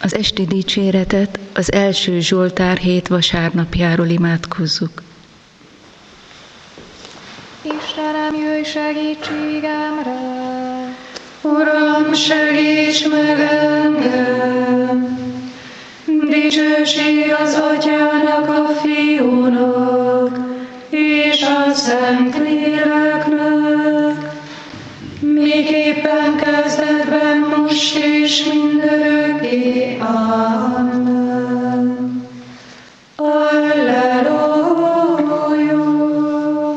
Az esti dicséretet az első Zsoltár 7 vasárnapjáról imádkozzuk. Istenem, jöjj segítségemre! Uram, segíts meg engem! Dicsőség az Atyának, a Fiúnak, és a Szentléleknek, miképpen kezdetben, most és mindörökké. Amen. Alleluja!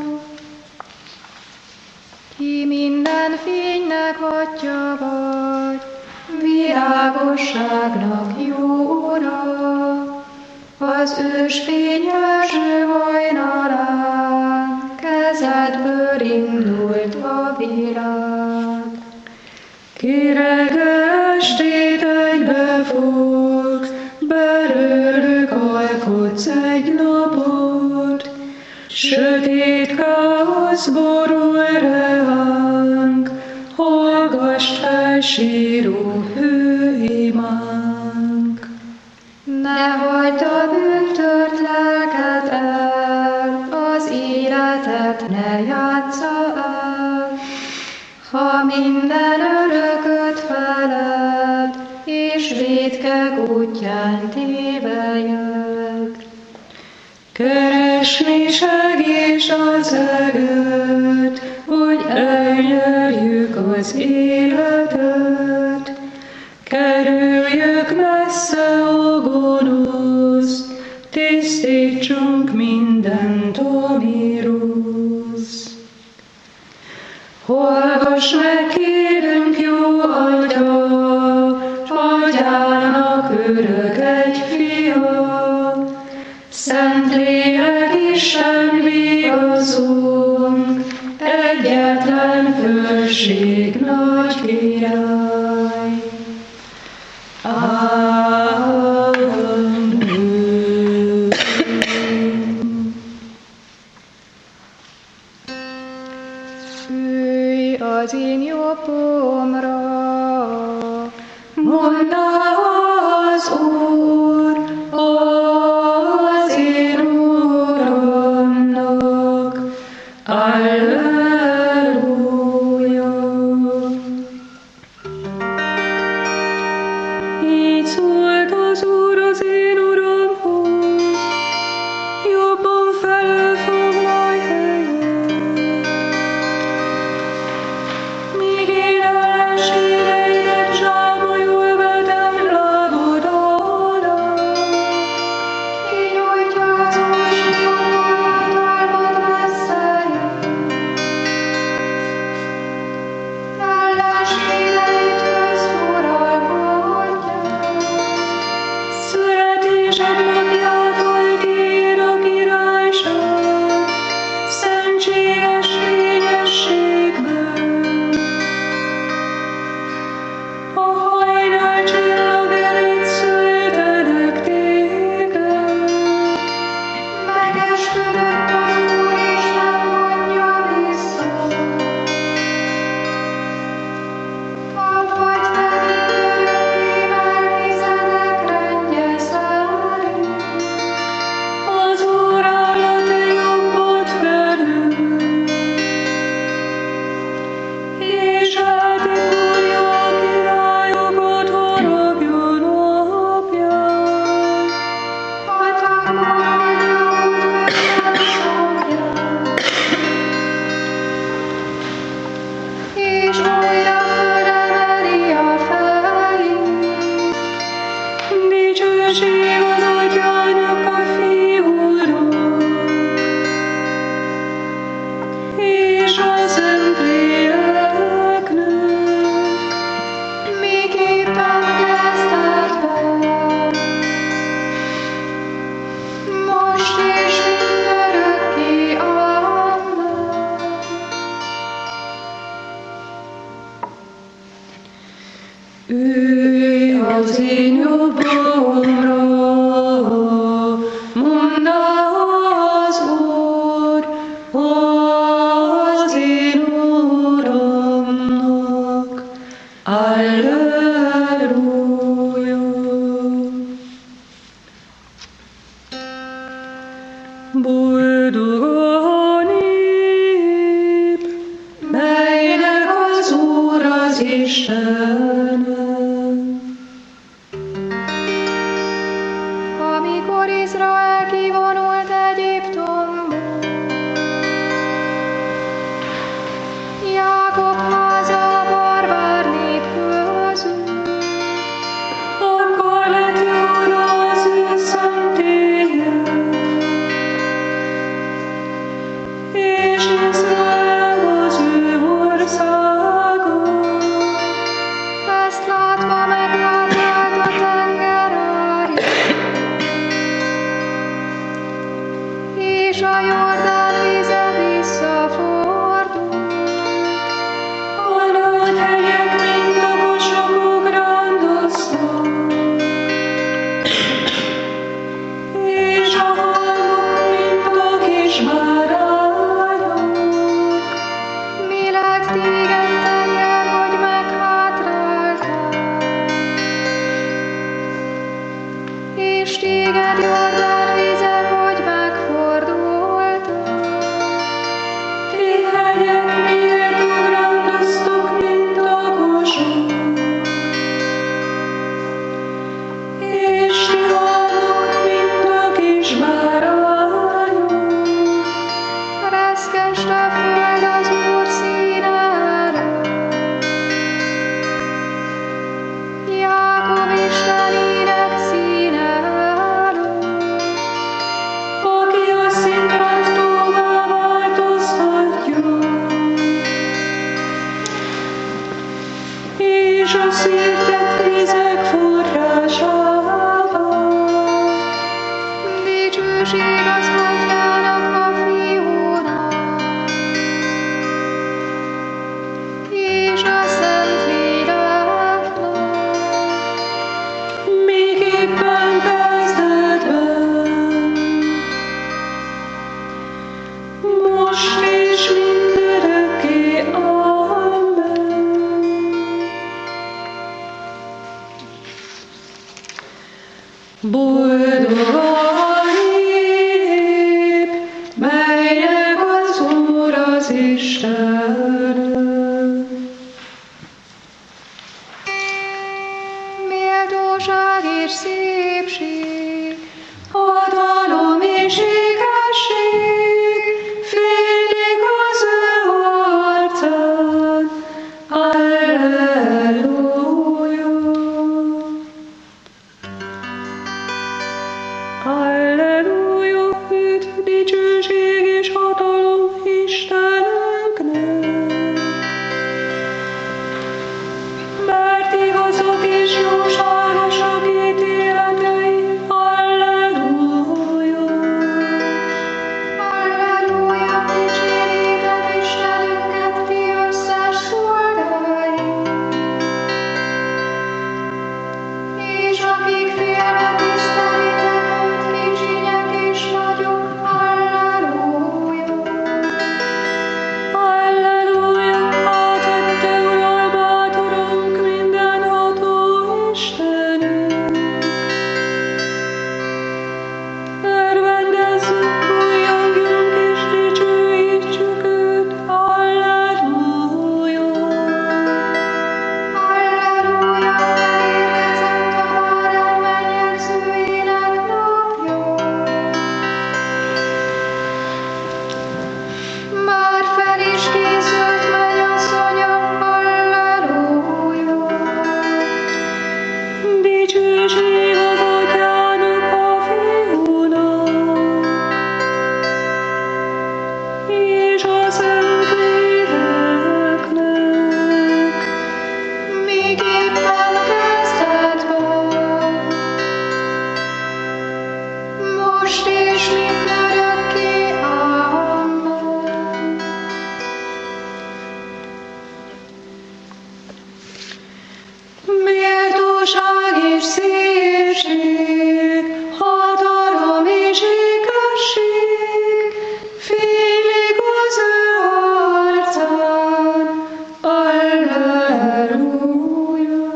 Ki minden fénynek atya vagy, Világosságnak jó Ura, az ősfényes hajnalán kezedből indult a világ. Ki reggel estét egybefogsz, belőlük alkotsz egy napot, sötét káosz borul ránk, hallgass fel síró hőimánk. ne hagyd a bűntört lelket el, az életet ne játsza el. Ha minden örököt feled, és vétkek útján tévejed. Keresni segíts az eget, hogy elnyerjük az életet. Kerüljük messze a gonoszt, tisztítsunk mindent, ami rossz. Hallgass meg, kérünk, jó Atya, Atyának örök egy fia, Szentlélek Isten vigaszunk, egyetlen fölség nagy király. Amen. Ülj az én jobbomra, Mondta az Úr, az én Uramnak. Alleluja. Így szólt az Úr az én Uramhoz, jobban felelfoglalj helyet. Míg én ellenségeidet zsámolyul vetem lábad alá. kinyújtja az újságot, talpad messze jön. Ellenségeit közuralkodja. Születésed napjától kér a királyság, szentséges fényességben. A hajnal csillag előtt szültelek téged. Megesküdött az Úr, és nem mondja vissza. Ott vagy te mindörökké, Melchizedek rendje szerint. Az Úr áll a te jobbod felől, és eltipulja a királyokat haragja napján. Hatalmon nyomot megszabja, és újra fölemeli a fejét. Dicsőség az Atyának, a Fiúnak, és a Szentléleknek, Miképpen kezdetben, most és mindörökké. Amen. Ülj az én jobbomra, mondta az Úr, az én Uramnak. Alleluja. Istenem. Amikor Izrael kivonult Egyiptomból, Jákob háza a barbár nép közül, Akkor lett jóra az ő szentélye, és Izrael az ő országa. ezt látva meghátrált a tenger árja, és a Jordán víze visszafordult. A nagy hegyek mind a kosogók rándoztak, és a halmok mind a kis bárányok. Mi lett téged, tenger, hogy meghátráltál? És téged, Jordán víze, hogy megfordultál? Ti hegyek miért ugrandoztok, mint a kosogók, és ti halmok, mint a kis bárányok. Reszkeste föld az Úr színe előtt. Jákob Istenének színe előtt. Aki a színtartóvá változtatja, és a szirtett vizek forrásává. Dicsőség az Atyának, a Fiúnak, és a Szentléleknek. Miképpen kezdetben, most és mindörökké. Amen. Boldog a nép, melynek az Úr az Isten. Méltóság és szépség, Hatalom és igazság, félig az ő arcán. Alleluja. Alleluja, üdv, dicsőség és hatalom Istenünknek. Mert igazok és jóságosak ítéletei. Alleluja. Alleluja, dicsérjétek Istenünket, ti összes szolgái, és akik félnek tisztelitek őt, kicsinyek és nagyok. Alleluja. Alleluja, átadta uralmát, Urunk, mindenható Istenünk. Örvendezzünk, bújjongjunk és dicsőítsük őt. Alleluja. Alleluja, elérkezett a bárány mennyegzőjének napja. Már fel is készült mennyasszonya. Alleluja. Dicsőség az Atyának, a Fiúnak, és a Szentléleknek. Miképpen kezdetben, most és mindörökké. Amen. Méltóság és szépség, hatalom és igazság, félig az ő arcán. Alleluja.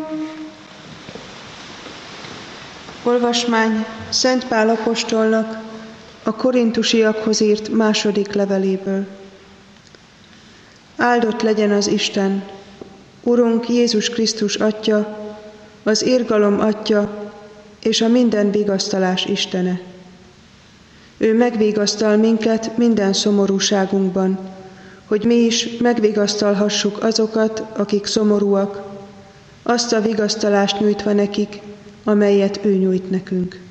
Olvasmány Szent Pál apostolnak a korintusiakhoz írt második leveléből. Áldott legyen az Isten, Urunk Jézus Krisztus Atya, az irgalom Atya és a minden vigasztalás Istene. Ő megvigasztal minket minden szomorúságunkban, hogy mi is megvigasztalhassuk azokat, akik szomorúak, azt a vigasztalást nyújtva nekik, amelyet ő nyújt nekünk.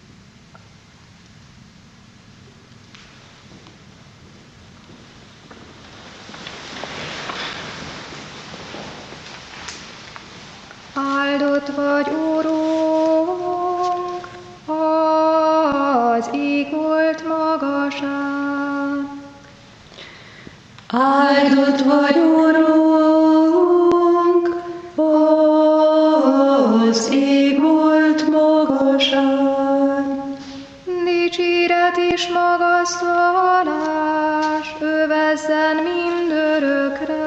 Áldott vagy, Urunk, az égolt magasán. Áldott vagy, Urunk, az égolt magasán. Dicséret és magasztalás övezzen mindörökre.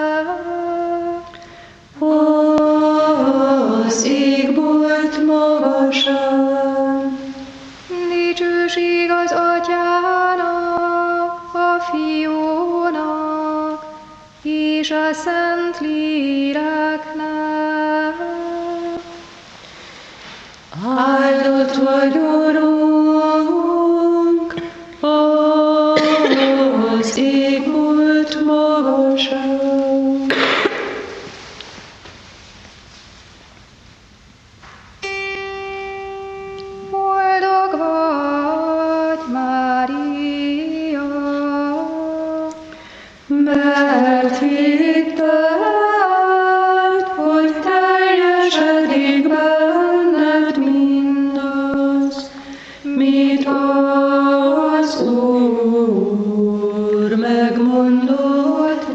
Az égbolt magasán. Dicsőség az Atyának, a Fiúnak és a Szent Léleknek. Áldott vagy, Urunk, az égbolt magasán. Boldog vagy, Mária, Mert hitted, hogy teljesedik benned mindaz, mit az Úr megmondott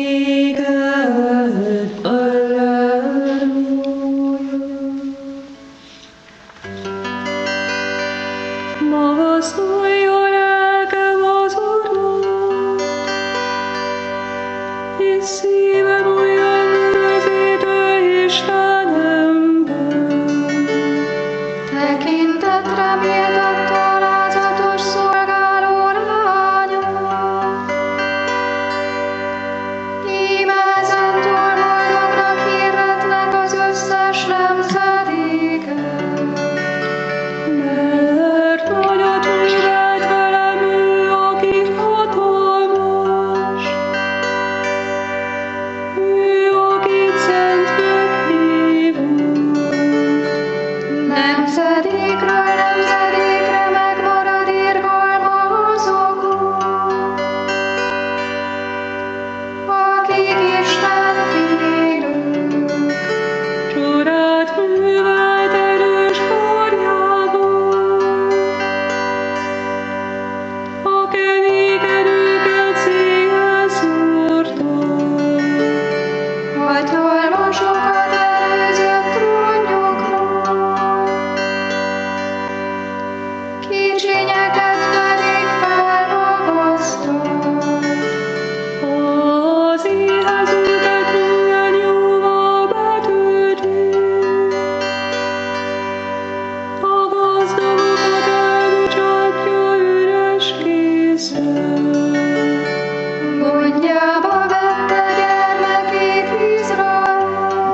néked. Alleluja. Magasztalja lelkem az Urat, és szívem olyan üdvözítő Istenemben. tekintetre méltott alázatos szolgáló lányom. Íme ezentúl boldognak hirdetnek az összes nemzedéken. Mert nagyot művelt velem ő, aki hatalmas, ő, akit szentnek hívunk. Nemzedékről nemzedékre megmarad irgalma azokon, akik Isten félők. Csodát művelt erős karjával, a kemény erőket széjjel szórta. Hatalmasokat előzött trónjukról, kicsinyeket pedig felmagasztott. Az éhezőket minden jóval betölti, a gazdagokat elbocsátja üres készen. Gondjába vette gyermekét Izrael,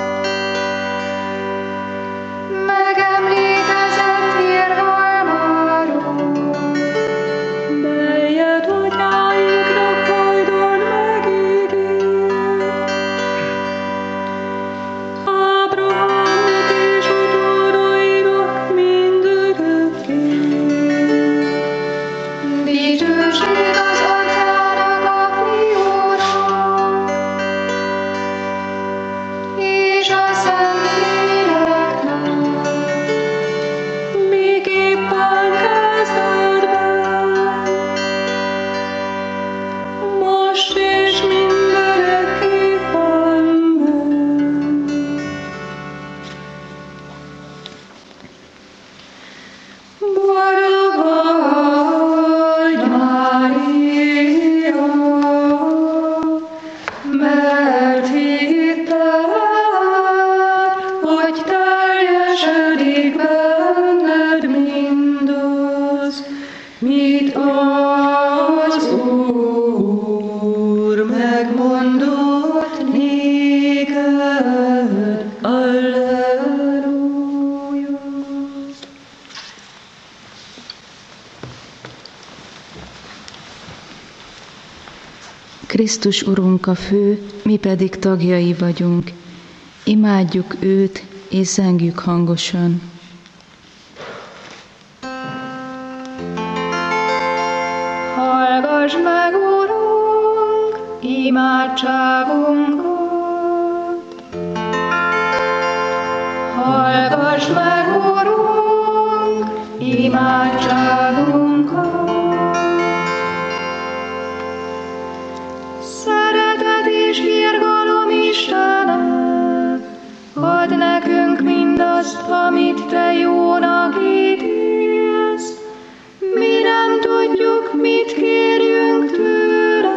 megemlékezett irgalmáról, Melyet atyáinknak hajdan megígért, Ábrahámnak és utódainak mindörökké. dicsőség az Atyának, a Fiúnak és a Szent Léleknek. Miképpen kezdetben, most és mindörökké. Amen. Boldog vagy, Mária, mert hitted, Krisztus Urunk a fő, mi pedig tagjai vagyunk. Imádjuk őt, és zengjük hangosan. Hallgass meg, Urunk, imádságunkat! Hallgass meg, Urunk, imádságunkat! Szeretet és irgalom Istenem, add nekünk mindazt, amit Te jónak ítélsz. Mi nem tudjuk, mit kérjünk tőled.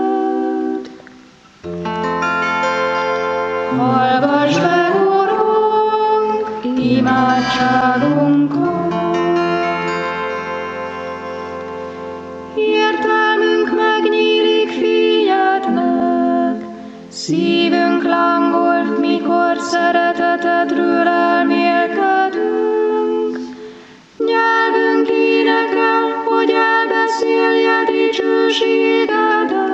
Hallgass meg, Urunk, imádságunkat! Értelmünk megnyílik fényednek, szívünk lángol, mikor szeretetedről elmélkedünk. Nyelvünk énekel, hogy elbeszélje dicsőségedet.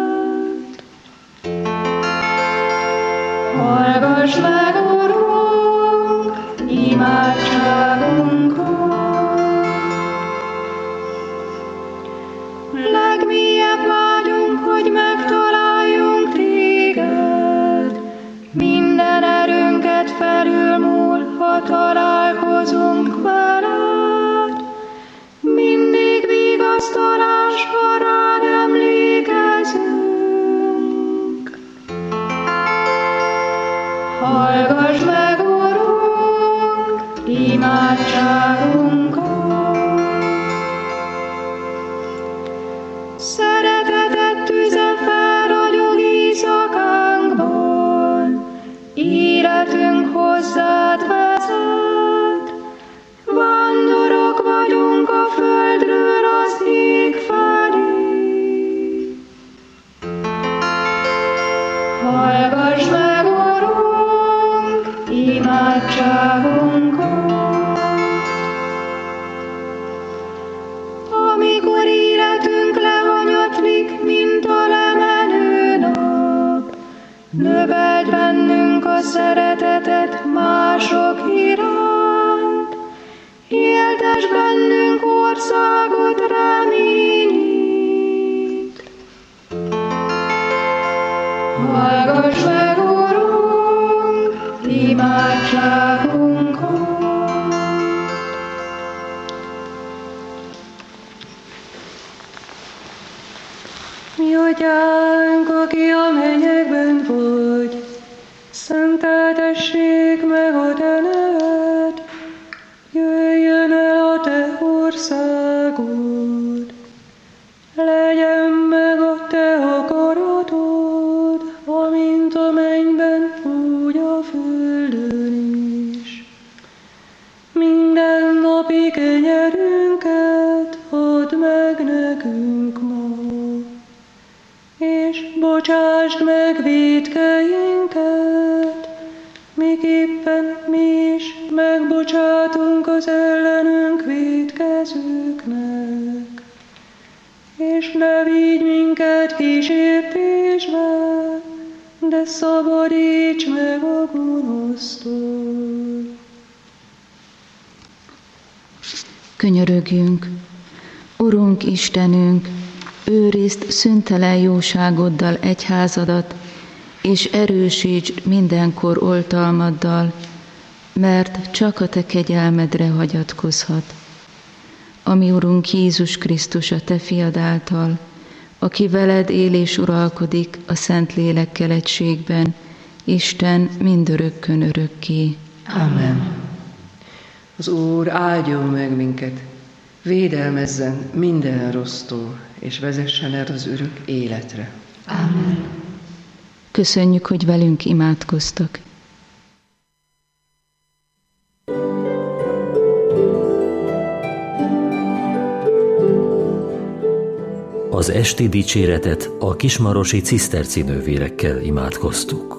Hallgass meg, Urunk, imádságunkat! Legmélyebb vágyunk, hogy megtaláljunk Téged. Minden erőnket felülmúl, ha találkozunk veled. Mindig vigasztalás, ha rád emlékezünk. Hallgass meg, Urunk, imádságunkat! Szereteted tüze felragyog éjszakánkban, életünk hozzád vezet. Vándorok vagyunk a földről az ég felé. Hallgass meg, Urunk, imádságunkat! Amikor életünk lehanyatlik, mint a lemenő nap, növeld bennünk a szeretetet mások iránt. Éltess bennünk országot reményét. Hallgass meg, Urunk, imádságunkat! Mi Atyánk, aki a mennyekben vagy, szenteltessék meg a Te neved, jöjjön el a Te országod, legyen meg a Te akaratod, amint a mennyben, úgy a földön is. Minden napi kenyerünket add meg nekünk ma, és bocsásd meg vétkeinket, miképpen mi is megbocsátunk az ellenünk vétkezőknek. És ne vigy minket kísértésbe, de szabadíts meg a gonosztól. Könyörögjünk, Urunk Istenünk, őrizd szüntelen jóságoddal egyházadat, és erősítsd mindenkor oltalmaddal, mert csak a Te kegyelmedre hagyatkozhat. Ami Urunk Jézus Krisztus a Te fiad által, aki veled él és uralkodik a Szentlélekkel egységben, Isten mindörökkön örökké. Amen. Az Úr áldjon meg minket, védelmezzen minden rossztól, és vezessen el az örök életre. Amen. Köszönjük, hogy velünk imádkoztak. Az esti dicséretet a kismarosi ciszterci nővérekkel imádkoztuk.